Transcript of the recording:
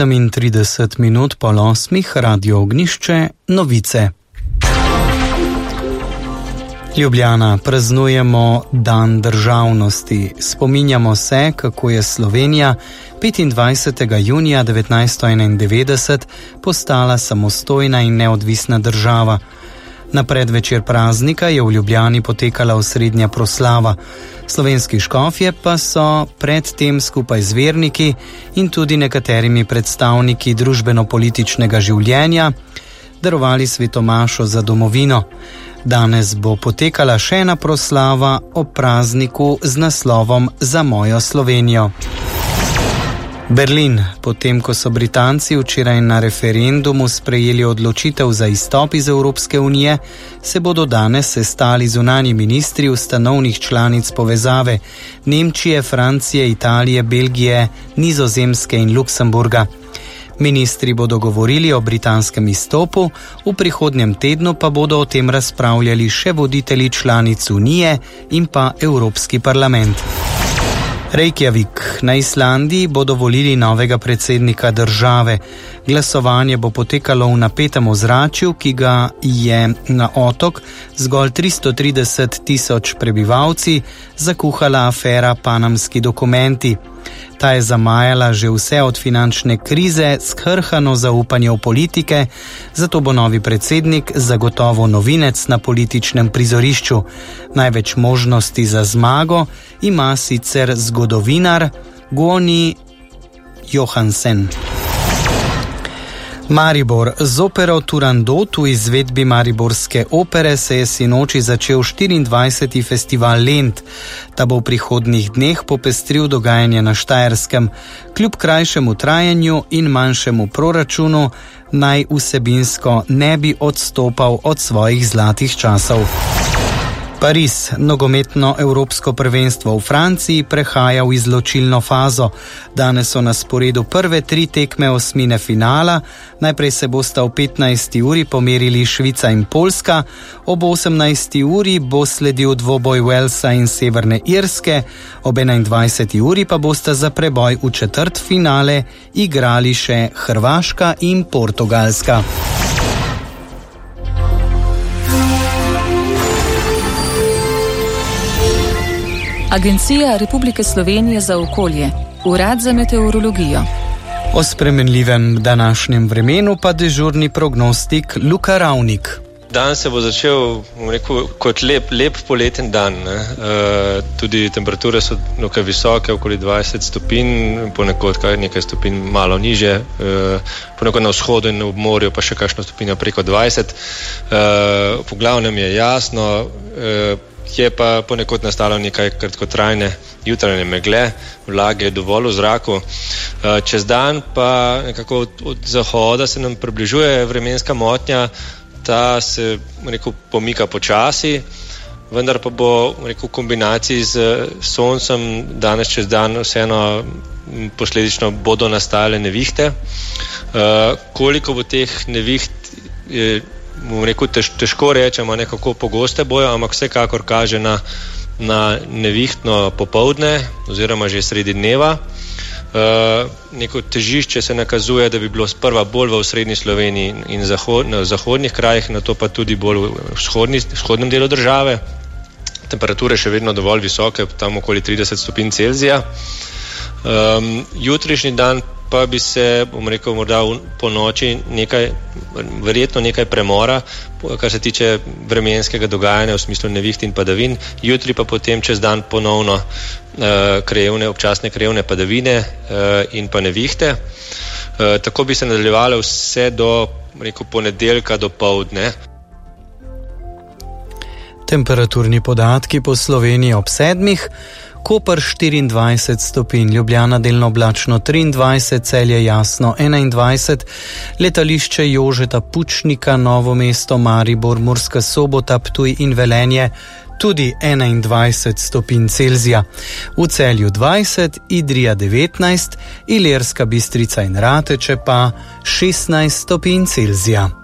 30 minut po 8. Radio Ognjišče, novice. Ljubljana, praznujemo Dan državnosti. Spominjamo se, kako je Slovenija 25. junija 1991 postala samostojna in neodvisna država. Na predvečer praznika je v Ljubljani potekala osrednja proslava. Slovenski škofje pa so predtem skupaj z verniki in tudi nekaterimi predstavniki družbeno-političnega življenja darovali svetomašo za domovino. Danes bo potekala še ena proslava ob prazniku z naslovom Za mojo Slovenijo. Berlin. Potem, ko so Britanci včeraj na referendumu sprejeli odločitev za izstop iz Evropske unije, se bodo danes sestali zunanji ministri ustanovnih članic povezave Nemčije, Francije, Italije, Belgije, Nizozemske in Luksemburga. Ministri bodo govorili o britanskem izstopu, v prihodnjem tednu pa bodo o tem razpravljali še voditelji članic Unije in pa Evropski parlament. Reykjavik. Na Islandiji bodo volili novega predsednika države. Glasovanje bo potekalo v napetem ozračju, ki ga je na otok zgolj 330.000 prebivalci zakuhala afera Panamski dokumenti. Ta je zamajala že vse od finančne krize, skrhano zaupanje v politike, zato bo novi predsednik zagotovo novinec na političnem prizorišču. Največ možnosti za zmago ima sicer zgodovinar Guðni Johansen. Maribor. Z opero Turandot v izvedbi mariborske opere se je sinoči začel 24. festival Lent. Ta bo v prihodnjih dneh popestril dogajanje na Štajerskem. Kljub krajšemu trajanju in manjšemu proračunu naj vsebinsko ne bi odstopal od svojih zlatih časov. Pariz. Nogometno evropsko prvenstvo v Franciji prehaja v izločilno fazo. Danes so na sporedu prve 3 tekme osmine finala. Najprej se bosta v 15. uri pomerili Švica in Poljska. Ob 18. uri bo sledil dvoboj Walesa in Severne Irske. Ob 21. uri pa bosta za preboj v četrtfinale igrali še Hrvaška in Portugalska. Agencija Republike Slovenije za okolje, Urad za meteorologijo. O spremenljivem današnjem vremenu pa dežurni prognostik Luka Ravnik. Dan se bo začel, rekel, kot lep poleten dan. Tudi temperature so nekaj visoke, okoli 20 stopinj, ponekod nekaj stopinj malo niže, ponekod na vzhodu in v morju pa še kakšno stopinjo preko 20. Po glavnem je jasno, je pa ponekod nastalo nekaj kratkotrajne jutranje megle, vlage je dovolj v zraku. Čez dan pa nekako od zahoda se nam približuje vremenska motnja, ta se pomika počasi, vendar pa bo v kombinaciji z soncem danes čez dan vseeno posledično bodo nastajale nevihte. Koliko bo teh neviht težko rečemo, nekako pogoste bojo, ampak vsekakor kaže na nevihtno popoldne oziroma že sredi dneva. Neko težišče se nakazuje, da bi bilo sprva bolj v osrednji Sloveniji in na zahodnih krajih, na to pa tudi bolj v vzhodnem delu države. Temperature še vedno dovolj visoke, tam okoli 30 stopinj Celzija. Jutrišnji dan pa bi se, morda po noči verjetno nekaj premora, kar se tiče vremenskega dogajanja v smislu neviht in padavin. Jutri pa potem čez dan ponovno občasne krajevne padavine in pa nevihte. Tako bi se nadaljevalo vse do ponedeljka do poldne. Temperaturni podatki po Sloveniji ob 7. Koper 24 stopinj, Ljubljana delno oblačno 23, Celje jasno 21, letališče Jožeta Pučnika, Novo mesto, Maribor, Murska Sobota, Ptuj in Velenje tudi 21 stopinj Celzija. V Celju 20, Idrija 19, Ilirska Bistrica in Rateče pa 16 stopinj Celzija.